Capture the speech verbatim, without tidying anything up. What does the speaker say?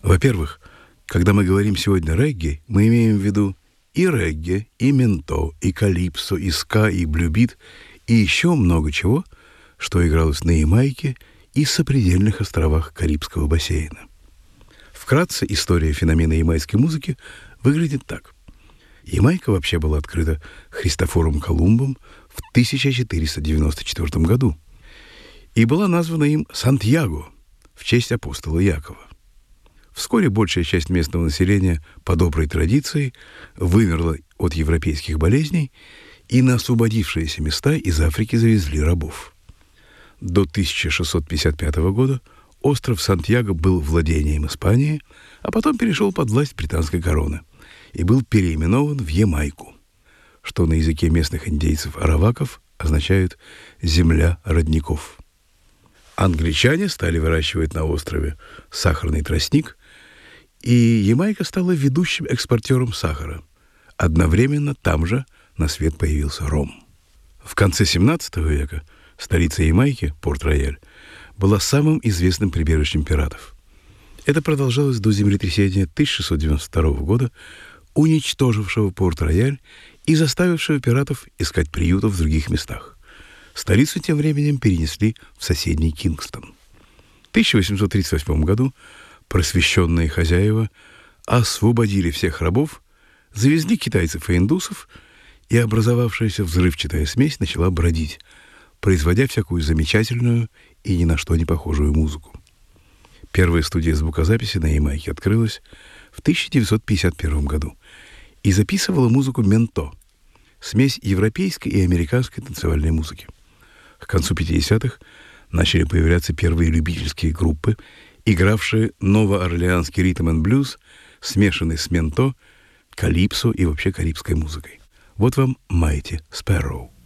Во-первых, когда мы говорим сегодня регги, мы имеем в виду и регги, и менто, и калипсо, и ска, и блюбит, и еще много чего, что игралось на Ямайке и сопредельных островах Карибского бассейна. Вкратце, история феномена ямайской музыки выглядит так. Ямайка вообще была открыта Христофором Колумбом в тысяча четыреста девяносто четвёртом году и была названа им Сантьяго в честь апостола Якова. Вскоре большая часть местного населения по доброй традиции вымерла от европейских болезней, и на освободившиеся места из Африки завезли рабов. До тысяча шестьсот пятьдесят пятого года остров Сантьяго был владением Испании, а потом перешел под власть британской короны и был переименован в Ямайку, что на языке местных индейцев-араваков означает «земля родников». Англичане стали выращивать на острове сахарный тростник, и Ямайка стала ведущим экспортером сахара. Одновременно там же на свет появился ром. В конце семнадцатого века столица Ямайки, Порт-Рояль, была самым известным прибежищем пиратов. Это продолжалось до землетрясения тысяча шестьсот девяносто второго года, уничтожившего Порт-Рояль и заставившего пиратов искать приютов в других местах. Столицу тем временем перенесли в соседний Кингстон. В тысяча восемьсот тридцать восьмом году просвещенные хозяева освободили всех рабов, завезли китайцев и индусов, и образовавшаяся взрывчатая смесь начала бродить, производя всякую замечательную и ни на что не похожую музыку. Первая студия звукозаписи на Ямайке открылась в тысяча девятьсот пятьдесят первом году и записывала музыку менто, смесь европейской и американской танцевальной музыки. К концу пятидесятых начали появляться первые любительские группы, игравшие новоорлеанский ритм энд блюз, смешанный с менто, калипсо и вообще карибской музыкой. Вот вам Mighty Sparrow.